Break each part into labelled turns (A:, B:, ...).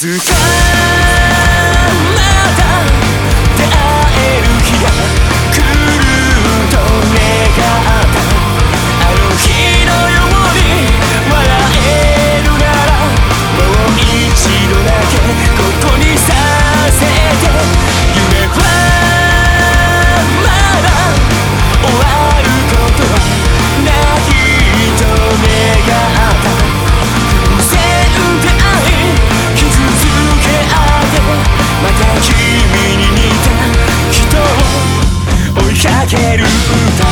A: つかまた出会える日が来ると願ったあの日のように笑えるならもう一度だけここにさせて夢はまだ終わることはないと願った偶然出会い傷つけ合ってまた君に似た人を追いかける歌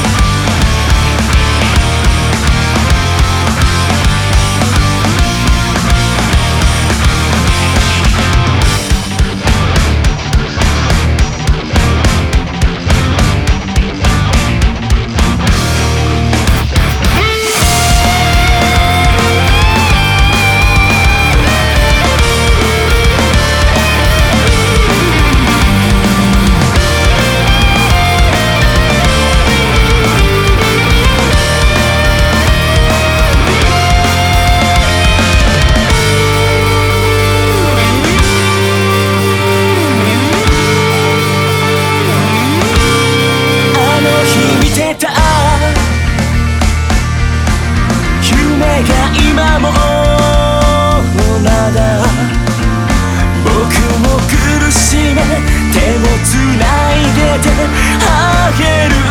A: 今もまだ僕も苦しめ手をつないでてあげる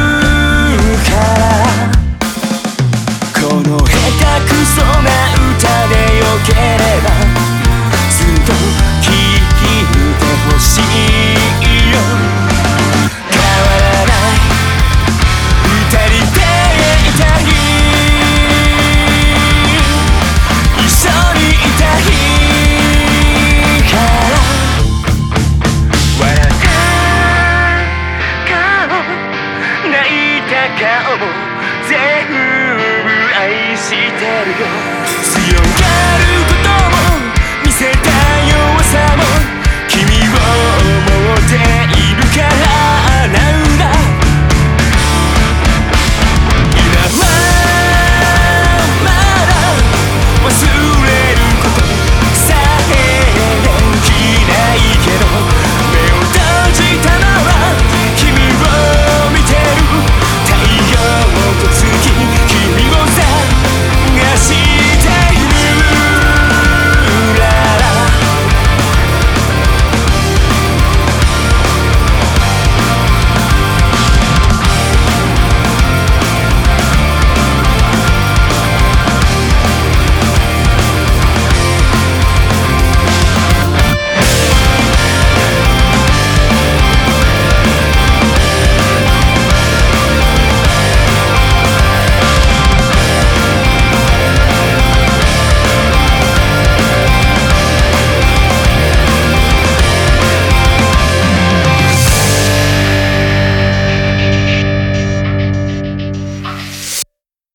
A: からこの下手くそな歌でよければずっと聴いてほしいよ変わらない二人でいたい顔も全部愛してるよ